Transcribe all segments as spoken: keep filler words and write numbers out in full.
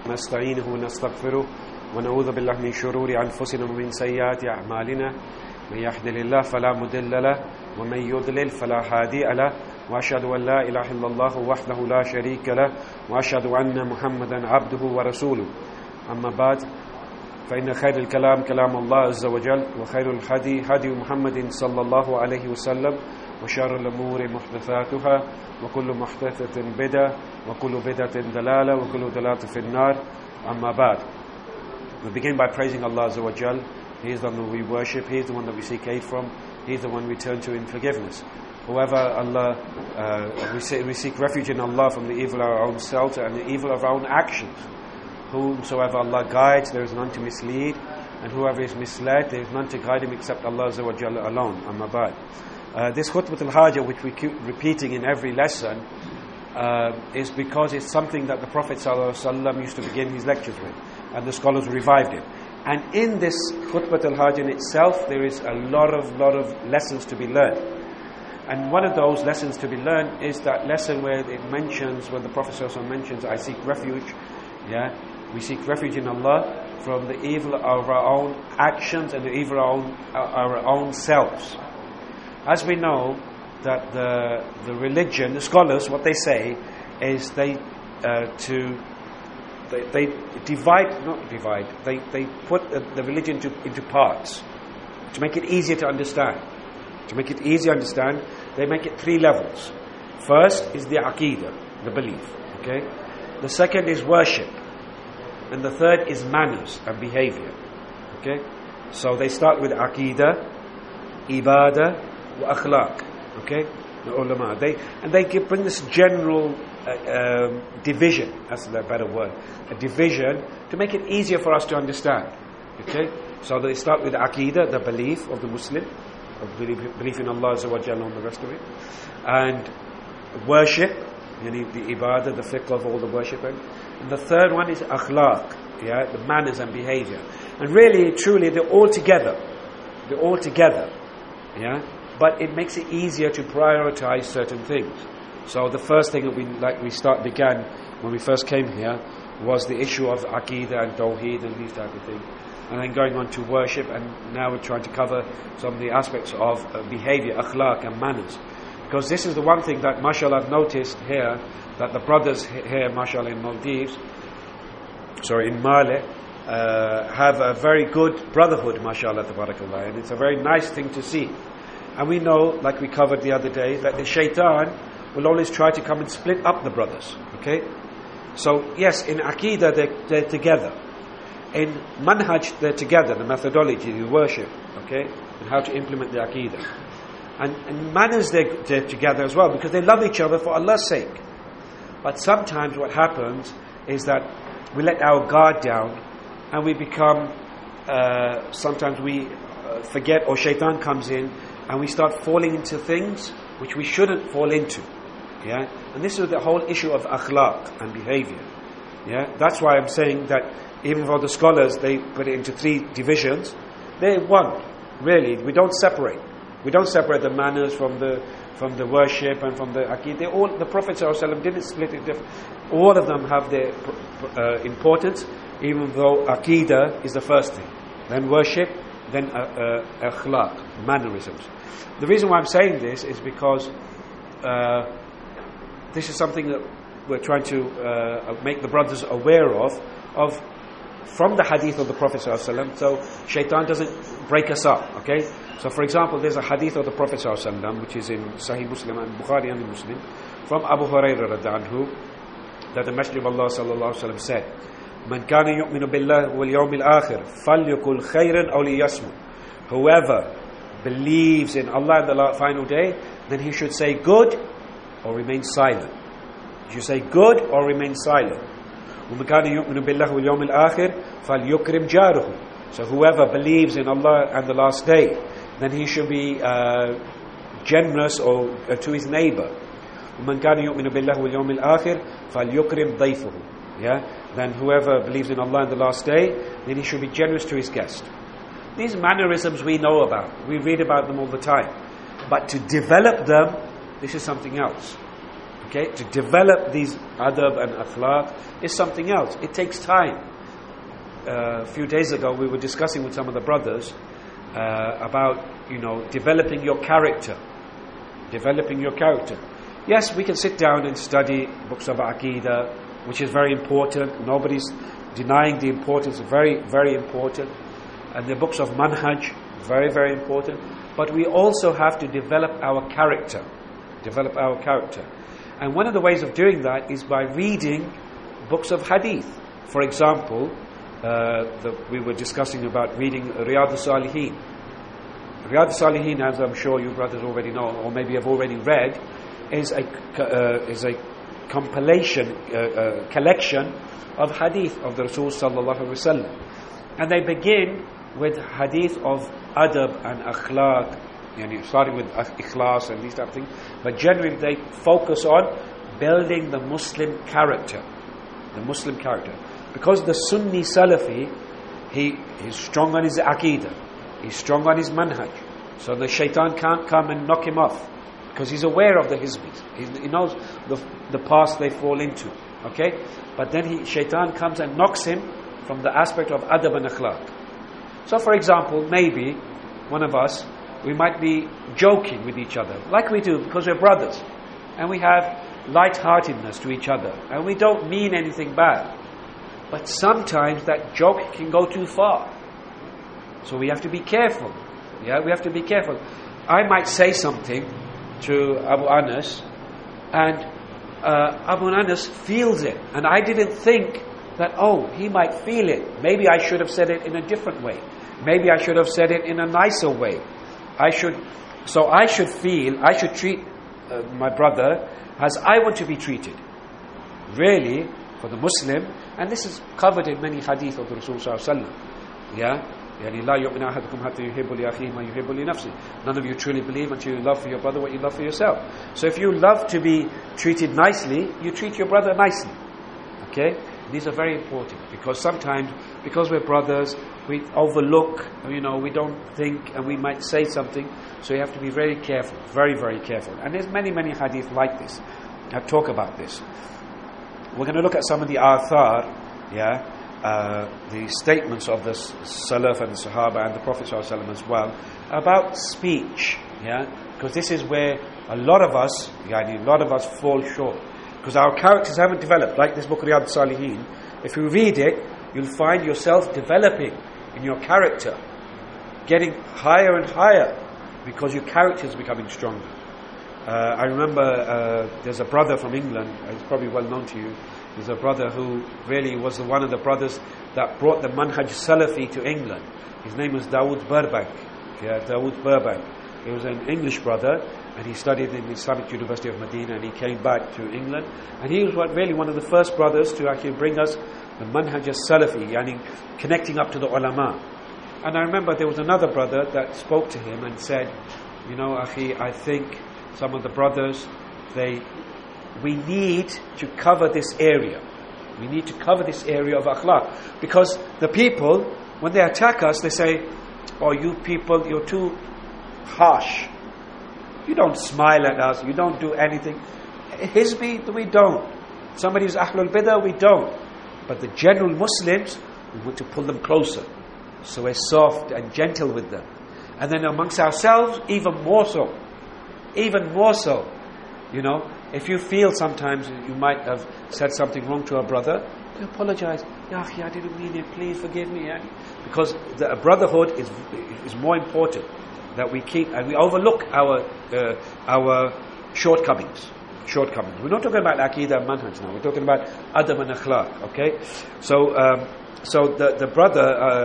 نستعينه ونستغفره ونعوذ بالله من شرور أنفسنا ومن سيئات أعمالنا من يهده الله فلا مضل له ومن يضلل فلا هادي له وأشهد أن لا إله إلا الله وحده لا شريك له وأشهد أن محمدا عبده ورسوله أما بعد فإن خير الكلام كلام الله عز وجل وخير الهدي هدي محمد صلى الله عليه وسلم وشر الأمور محدثاتها وكل محدثة بدعة وكل بدعة ضلالة وكل ضلالة في النار أما بعد. We begin by praising Allah Azza wa Jal. He is the one that we worship, He is the one that we seek aid from, He is the one we turn to in forgiveness. Whoever Allah, uh, we, say, we seek refuge in Allah from the evil of our own selves and the evil of our own actions. Whomsoever Allah guides, there is none to mislead, and whoever is misled, there is none to guide him except Allah Azza wa Jalla alone. Amma ba'd. Uh, this Khutbat al-Hajah, which we keep repeating in every lesson, uh, is because it's something that the Prophet ﷺ used to begin his lectures with, and the scholars revived it. And in this Khutbat al-Hajah in itself, there is a lot of, lot of lessons to be learned. And one of those lessons to be learned is that lesson where it mentions, when the Prophet ﷺ mentions, I seek refuge, yeah, we seek refuge in Allah from the evil of our own actions and the evil of our own, our own selves. As we know that the the religion, the scholars, what they say is they uh, to they, they divide, not divide, they they put the, the religion to, into parts to make it easier to understand. To make it easier to understand, they make it three levels. First is the aqidah, the belief. Okay, the second is worship. And the third is manners and behavior. Okay? So they start with aqidah, ibadah, wa akhlaq. Okay? The ulama. They, and they give, bring this general uh, um, division, that's the better word, a division to make it easier for us to understand. Okay? So they start with aqidah, the belief of the Muslim, of belief, belief in Allah Azza wa Jalla and the rest of it. And worship, you need the ibadah, the fiqh of all the worship. And the third one is akhlaq, yeah, the manners and behavior. And really, truly, they're all together. They're all together, yeah. But it makes it easier to prioritize certain things. So the first thing that we like we start began when we first came here was the issue of aqidah and tawheed and these type of things. And then going on to worship, and now we're trying to cover some of the aspects of uh, behavior, akhlaq and manners. Because this is the one thing that, mashallah, I've noticed here, that the brothers here, mashallah, in Maldives, sorry, in Male, uh, have a very good brotherhood, mashallah, tabarakallah, and it's a very nice thing to see. And we know, like we covered the other day, that the shaitan will always try to come and split up the brothers, okay? So, yes, in Aqidah, they're, they're together. In Manhaj, they're together, the methodology, the worship, okay? And how to implement the Aqidah. And, and manners, they're, they're together as well, because they love each other for Allah's sake. But sometimes what happens is that we let our guard down and we become, uh, sometimes we uh, forget, or shaitan comes in and we start falling into things which we shouldn't fall into. Yeah? And this is the whole issue of akhlaq and behavior. Yeah? That's why I'm saying that even for the scholars, they put it into three divisions. They're one, really. We don't separate. We don't separate the manners from the from the worship and from the aqidah. All the Prophet ﷺ didn't split it different. All of them have their uh, importance, even though aqidah is the first thing. Then worship, then uh, uh, akhlaq, mannerisms. The reason why I'm saying this is because uh, this is something that we're trying to uh, make the brothers aware of, of from the hadith of the Prophet ﷺ, so shaitan doesn't break us up, okay? So for example, there's a hadith of the Prophet ﷺ, which is in Sahih Muslim and Bukhari and Muslim, from Abu Hurairah radhiallahu anhu, that the Messenger of Allah sallallahu alaihi wasallam said, "Man kana yu'minu billahi wal yawmil akhir, falyakul khayran aw liyasmut." Whoever believes in Allah and the final day, then he should say good or remain silent. He should say good or remain silent. وَمَنْ كَانَ يُؤْمِنُ بِاللَّهِ وَالْيَوْمِ الْآخِرِ فَلْيُكْرِمْ جَارُهُ. So whoever believes in Allah and the last day, then he should be uh, generous or uh, to his neighbor. وَمَنْ كَانَ يُؤْمِنُ بِاللَّهِ وَالْيَوْمِ الْآخِرِ فَلْيُكْرِمْ ضَيْفُهُ. Yeah? Then whoever believes in Allah and the last day, then he should be generous to his guest. These mannerisms we know about. We read about them all the time. But to develop them, this is something else. Okay, to develop these adab and akhlaq is something else. It takes time. Uh, a few days ago, we were discussing with some of the brothers uh, about, you know, developing your character. Developing your character. Yes, we can sit down and study books of Aqidah, which is very important. Nobody's denying the importance. Very, very important. And the books of Manhaj, very, very important. But we also have to develop our character. Develop our character. And one of the ways of doing that is by reading books of Hadith. For example, uh, the, we were discussing about reading Riyadh al-Salihin. Riyadh al-Salihin, as I'm sure you brothers already know, or maybe have already read, is a uh, is a compilation, uh, uh, collection of Hadith of the Rasul sallallahu alaihi wasallam, and they begin with Hadith of adab and akhlaq. You know, starting with ikhlas and these type of things, but generally they focus on building the Muslim character, the Muslim character. Because the Sunni Salafi, he is strong on his aqidah, he's strong on his manhaj, so the shaitan can't come and knock him off, because he's aware of the hizbis, he, he knows the the path they fall into. Okay, but then he shaitan comes and knocks him from the aspect of adab and akhlaq. So, for example, maybe one of us, we might be joking with each other, like we do, because we're brothers, and we have light-heartedness to each other, and we don't mean anything bad. But sometimes that joke can go too far. So we have to be careful. Yeah, we have to be careful. I might say something to Abu Anas, and uh, Abu Anas feels it, and I didn't think that, oh, he might feel it. Maybe I should have said it in a different way. Maybe I should have said it in a nicer way. I should, so I should feel, I should treat uh, my brother as I want to be treated. Really, for the Muslim, and this is covered in many hadith of the Rasul sallallahu alaihi wasallam. Yeah, يعني لا يؤمن أحدكم حتى يحب لأخيه ما يحب لنفسه. None of you truly believe until you love for your brother what you love for yourself. So if you love to be treated nicely, you treat your brother nicely. Okay, these are very important, because sometimes, because we're brothers, we overlook, you know, we don't think, and we might say something. So you have to be very careful, very, very careful. And there's many, many hadith like this that talk about this. We're going to look at some of the athar, yeah, uh, the statements of the Salaf and the Sahaba and the Prophet ﷺ as well, about speech, yeah, because this is where a lot of us, yeah, a lot of us fall short, because our characters haven't developed. Like this book, Riyadh al-Salihin, if you read it, you'll find yourself developing in your character, getting higher and higher, because your character is becoming stronger. Uh, I remember uh, there's a brother from England, it's probably well known to you. There's a brother who really was one of the brothers that brought the Manhaj Salafi to England. His name was Dawood Burbank. Yeah, Dawood Burbank. He was an English brother, and he studied in the Islamic University of Medina, and he came back to England. And he was what, really one of the first brothers to actually bring us the Manhaj Salafi, yani connecting up to the ulama. And I remember there was another brother that spoke to him and said, you know, Akhi, I think some of the brothers, they, we need to cover this area. We need to cover this area of akhlaq. Because the people, when they attack us, they say, oh, you people, you're too harsh. You don't smile at us, you don't do anything. Hizbi, we don't. Somebody who's Ahlul Bidah, we don't. But the general Muslims, we want to pull them closer. So we're soft and gentle with them. And then amongst ourselves, even more so. Even more so. You know, if you feel sometimes you might have said something wrong to a brother, you apologize. Ya akhi, I didn't mean it, please forgive me. Because the brotherhood is is more important. That we keep, and we overlook our uh, our shortcomings. Shortcomings. We're not talking about Aqidah and Manhaj now. We're talking about Adab and Akhlaq. Okay, so um, so the the brother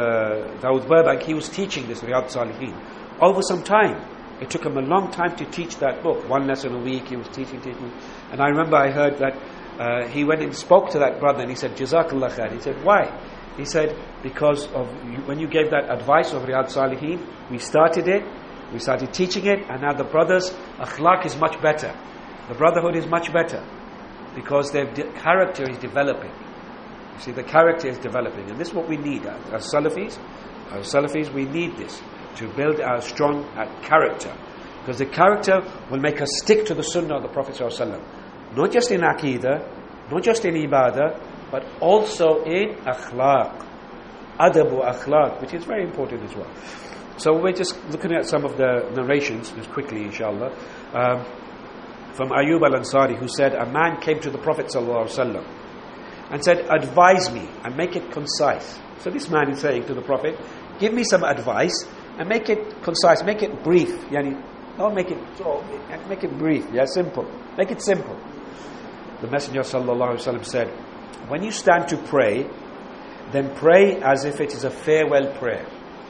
uh, Dawood Burbank, he was teaching this Riyadh al-Salihin over some time. It took him a long time to teach that book. One lesson a week, he was teaching, teaching. And I remember I heard that uh, he went and spoke to that brother, and he said, Jazakallah khair. He said, why? He said, because of you, when you gave that advice of Riyadh Salihin, we started it, we started teaching it, and now the brothers, akhlaq is much better. The brotherhood is much better, because their de- character is developing. You see, the character is developing, and this is what we need as Salafis. As Salafis, we need this to build our strong uh, character, because the character will make us stick to the Sunnah of the Prophet ﷺ. Not just in Aqidah, not just in Ibadah, but also in Akhlaq. Adabu Akhlaq, which is very important as well. So we're just looking at some of the narrations, just quickly inshallah. Um, from Ayyub al-Ansari, who said, a man came to the Prophet ﷺ and said, advise me and make it concise. So this man is saying to the Prophet, give me some advice and make it concise, make it brief. Yani, don't make it, oh, make it brief, yeah, simple. Make it simple. The Messenger ﷺ said, when you stand to pray, then pray as if it is a farewell prayer.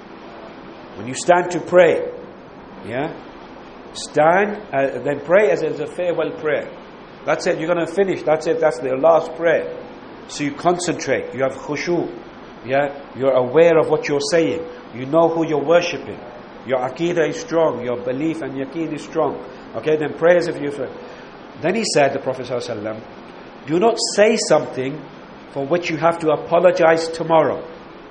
When you stand to pray, yeah, stand, uh, then pray as if it's a farewell prayer. That's it, you're going to finish, that's it, that's the last prayer. So you concentrate, you have khushu, yeah, you're aware of what you're saying, you know who you're worshipping, your aqidah is strong, your belief and yaqeen is strong. Okay, then pray as if you're... Then he said, the Prophet ﷺ, do not say something for which you have to apologize tomorrow.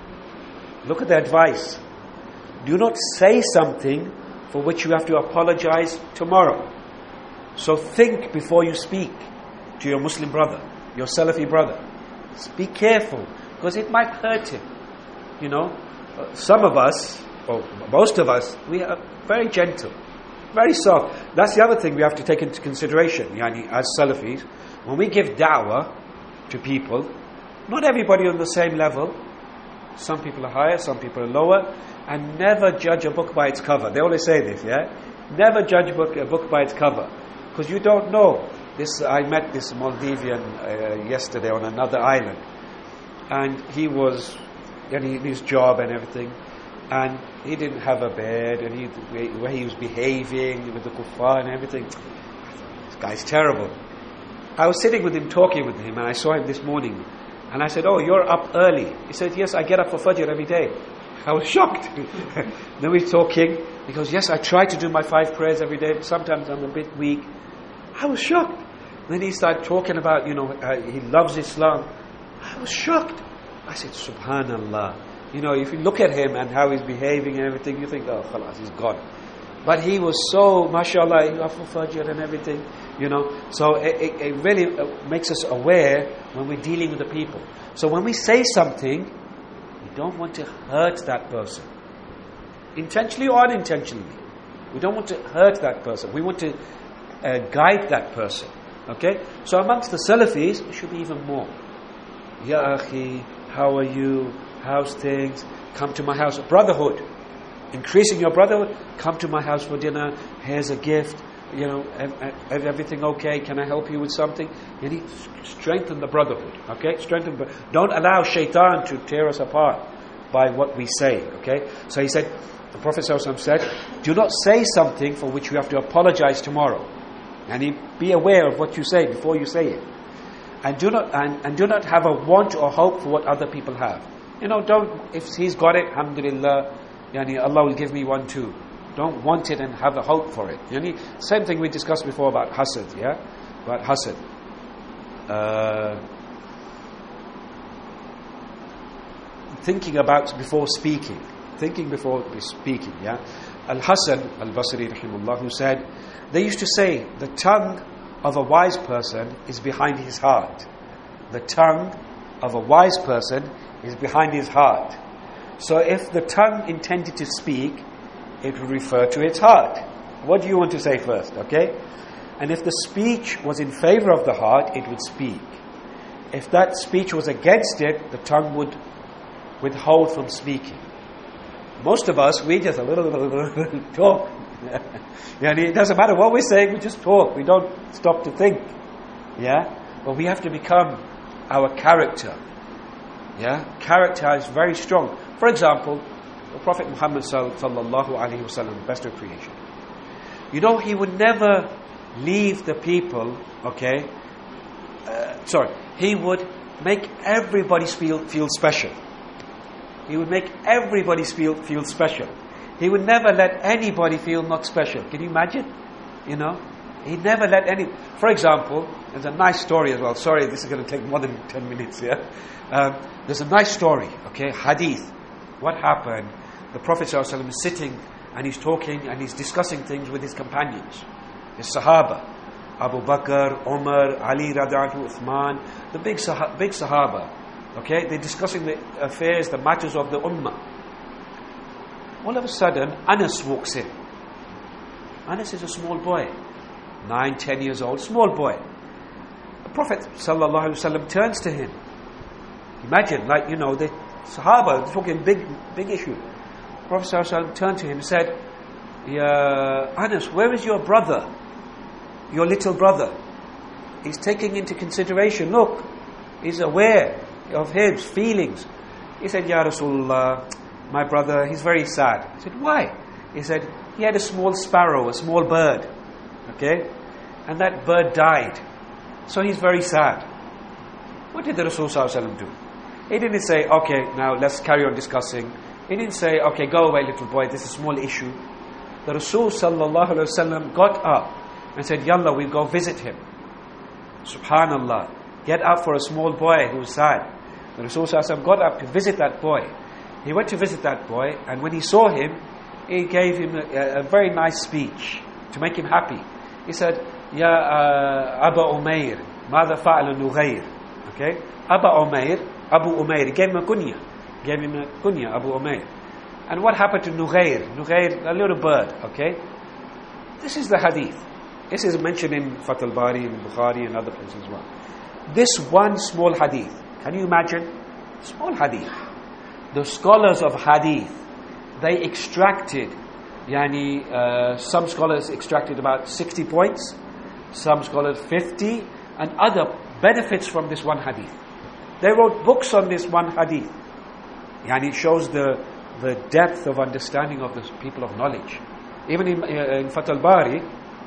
Look at the advice. Do not say something for which you have to apologize tomorrow. So think before you speak to your Muslim brother, your Salafi brother. Be careful, because it might hurt him. You know, some of us, or most of us, we are very gentle, very soft. That's the other thing we have to take into consideration, yani, as Salafis. When we give da'wah to people, not everybody on the same level. Some people are higher, some people are lower. And never judge a book by its cover. They always say this, yeah? Never judge a book, a book by its cover. Because you don't know. This, I met this Maldivian uh, yesterday on another island. And he was in his job and everything. And he didn't have a bed. And he, where he was behaving with the kuffar and everything. This guy's terrible. I was sitting with him, talking with him. And I saw him this morning. And I said, oh, you're up early. He said, yes, I get up for Fajr every day. I was shocked. Then we're talking. He goes, yes, I try to do my five prayers every day, but sometimes I'm a bit weak. I was shocked. Then he started talking about, you know, uh, he loves Islam. I was shocked. I said, Subhanallah. You know, if you look at him and how he's behaving and everything, you think, oh, khalas, he's gone. But he was so, mashallah, you have Fajr and everything, you know. So it, it, it really makes us aware when we're dealing with the people. So when we say something, we don't want to hurt that person. Intentionally or unintentionally. We don't want to hurt that person. We want to uh, guide that person. Okay? So amongst the Salafis, it should be even more. Ya akhi, how are you? How's things? Come to my house. Brotherhood. Increasing your brotherhood. Come to my house for dinner. Here's a gift. You know, everything okay? Can I help you with something? You need to strengthen the brotherhood. Okay? Strengthen. Don't allow shaitan to tear us apart by what we say. Okay? So he said, the Prophet ﷺ said, do not say something for which you have to apologize tomorrow. And he, be aware of what you say before you say it. And do not and, and do not have a want or hope for what other people have. You know, don't, if he's got it, alhamdulillah, yani Allah will give me one too. Don't want it and have a hope for it. Yani, same thing we discussed before about hasad, yeah? About hasad. Uh, thinking about before speaking. Thinking before speaking, yeah? Al-Hasan al-Basri rahimahullah, who said, they used to say, the tongue of a wise person is behind his heart. The tongue of a wise person is behind his heart. So if the tongue intended to speak, it would refer to its heart. What do you want to say first, okay? And if the speech was in favor of the heart, it would speak. If that speech was against it, the tongue would withhold from speaking. Most of us, we just a little, little, little talk. Yeah, it doesn't matter what we're saying, we just talk. We don't stop to think. Yeah? But we have to become our character. Yeah? Character is very strong. For example, the Prophet Muhammad sallallahu alaihi wasallam, the best of creation. You know, he would never leave the people, okay? Uh, sorry. He would make everybody feel, feel special. He would make everybody feel, feel special. He would never let anybody feel not special. Can you imagine? You know? He'd never let any... For example, there's a nice story as well. Sorry, this is going to take more than ten minutes, yeah? Um, there's a nice story, okay? Hadith. What happened? The Prophet ﷺ is sitting and he's talking and he's discussing things with his companions, his Sahaba. Abu Bakr, Umar, Ali radiallahu anhu, Uthman, the big, sah- big Sahaba. Okay, they're discussing the affairs, the matters of the Ummah. All of a sudden, Anas walks in. Anas is a small boy, nine, ten years old, small boy. The Prophet sallallahu alaihi wasallam turns to him. Imagine, like, you know, the Sahaba, they're talking big, big issue. The Prophet sallallahu alaihi wasallam turned to him and said, Ya Anas, where is your brother? Your little brother. He's taking into consideration, look, he's aware of his feelings. He said, Ya Rasulullah, my brother, he's very sad. I said, why? He said, he had a small sparrow, a small bird. Okay? And that bird died. So he's very sad. What did the Rasul sallallahu alaihi wasallam do? He didn't say, okay, now let's carry on discussing. He didn't say, okay, go away, little boy, this is a small issue. The Rasul sallallahu alaihi wasallam got up and said, Yalla, we'll go visit him. Subhanallah. Get up for a small boy who was sad. The Rasul sallallahu alaihi wasallam got up to visit that boy. He went to visit that boy, and when he saw him, he gave him a, a very nice speech to make him happy. He said, Ya uh, Aba Umair, Mada fa'ala Nughayr. Okay? Aba Umair, Abu Umair. He gave him a kunya. Gave him a kunya, Abu Umair. And what happened to Nughayr? Nughayr, a little bird. Okay? This is the hadith. This is mentioned in Fath al-Bari, in Bukhari, and other places as well. This one small hadith. Can you imagine? Small hadith. The scholars of hadith, they extracted, yani, uh, some scholars extracted about sixty points, some scholars fifty, and other benefits from this one hadith. They wrote books on this one hadith. Yani, it shows the, the depth of understanding of the people of knowledge. Even in, uh, in Fath al-Bari,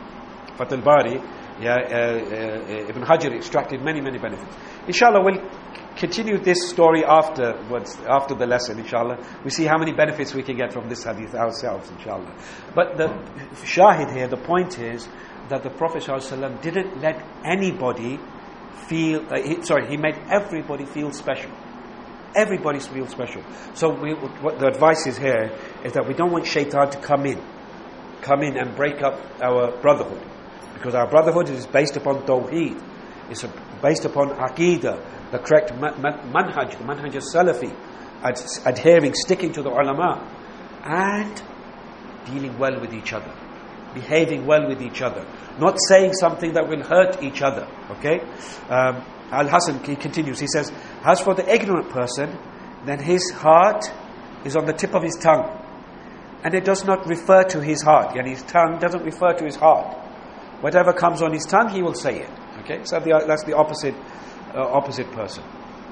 Fath al-Bari, yeah, uh, uh, Ibn Hajar extracted many, many benefits. Inshallah, we'll continue this story afterwards, after the lesson, inshallah. We see how many benefits we can get from this hadith ourselves, inshallah. But the shahid here, the point is that the Prophet ﷺ didn't let anybody feel, uh, he, sorry, he made everybody feel special. Everybody feels special. So we, what the advice is here is that we don't want shaitan to come in, come in and break up our brotherhood. Because our brotherhood is based upon tawheed. It's based upon aqidah, the correct ma- ma- manhaj, the manhaj al-salafi, ad- adhering, sticking to the ulama, and dealing well with each other, behaving well with each other, not saying something that will hurt each other. Okay? Um, Al-Hasan, he continues, he says, as for the ignorant person, then his heart is on the tip of his tongue, and it does not refer to his heart, and his tongue doesn't refer to his heart. Whatever comes on his tongue, he will say it. Okay, so the, that's the opposite, uh, opposite person.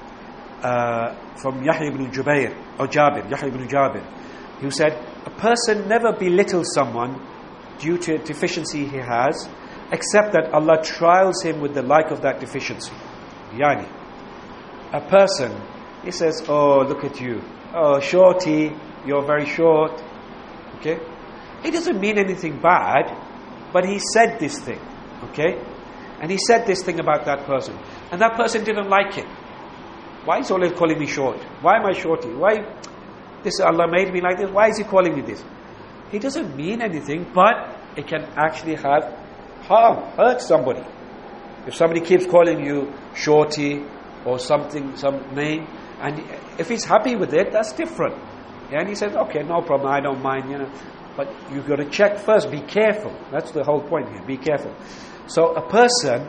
Uh, from Yahya ibn Jubair or Jabir, Yahya ibn Jabir, who said, "A person never belittles someone due to a deficiency he has, except that Allah trials him with the like of that deficiency." Yani, a person, he says, "Oh, look at you, oh, shorty, you're very short." Okay, it doesn't mean anything bad. But he said this thing, okay? And he said this thing about that person. And that person didn't like it. Why is he always calling me short? Why am I shorty? Why? This Allah made me like this. Why is he calling me this? He doesn't mean anything, but it can actually have harm, hurt somebody. If somebody keeps calling you shorty or something, some name, and if he's happy with it, that's different. Yeah, and he says, okay, no problem, I don't mind, you know. But you've got to check first, be careful. That's the whole point here, be careful. So a person,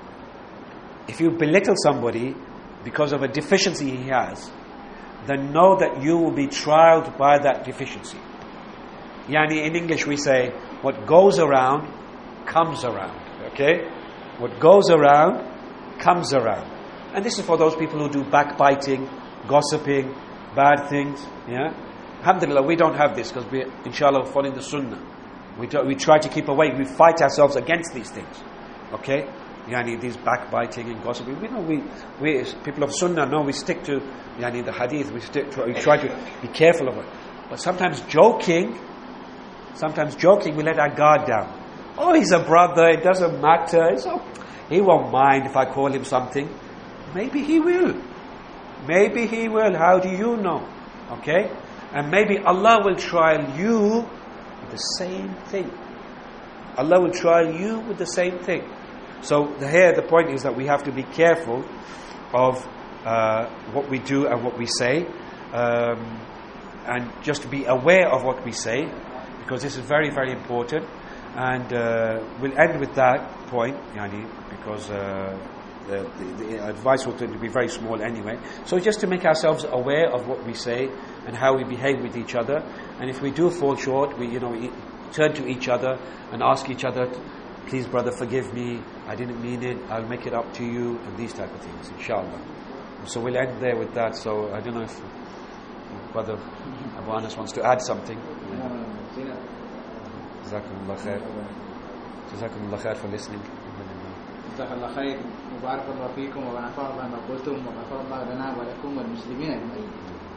if you belittle somebody because of a deficiency he has, then know that you will be trialed by that deficiency. Yani in English we say, what goes around, comes around. Okay? What goes around, comes around. And this is for those people who do backbiting, gossiping, bad things. Yeah? Alhamdulillah, we don't have this because we, inshallah, following the sunnah. We, do, we try to keep away. We fight ourselves against these things. Okay? Yani, these backbiting and gossiping. We know we, we people of sunnah know we stick to yani, the hadith. We, stick to, we try to be careful of it. But sometimes joking, sometimes joking, we let our guard down. Oh, he's a brother, it doesn't matter. It's oh, he won't mind if I call him something. Maybe he will. Maybe he will. How do you know? Okay? And maybe Allah will trial you with the same thing. Allah will trial you with the same thing. So the, here the point is that we have to be careful of uh, what we do and what we say, um, and just to be aware of what we say, because this is very, very important. And uh, we'll end with that point, yani, because uh, the, the, the advice will tend to be very small anyway. So just to make ourselves aware of what we say and how we behave with each other. And if we do fall short, we, you know, we turn to each other and ask each other, please brother, forgive me, I didn't mean it, I'll make it up to you, and these type of things, inshallah. So we'll end there with that. So I don't know if brother Abu Anas wants to add something. Jazakumullah khair. Jazakumullah khair for listening. Jazakallah khair. Mubarakallah feekum wa nafa'allah ma qultum wa ghafara lana wa lakum wal muslimin ajma'in.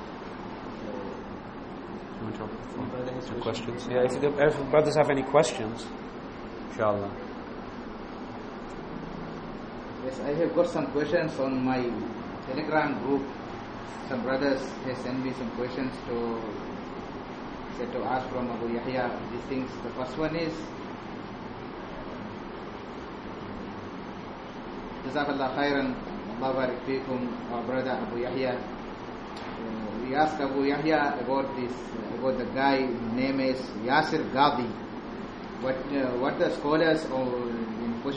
You want to talk? Some questions? Yeah, if, the, if brothers have any questions, inshallah. Yes, I have got some questions on my Telegram group. Some brothers have sent me some questions to said to ask from Abu Yahya these things. The first one is, Jazakallah khairan, Allah barik feekum, our brother Abu Yahya. Uh, we asked Abu Yahya about this, about the guy, his name is Yasir Ghadi. What uh, what the scholars or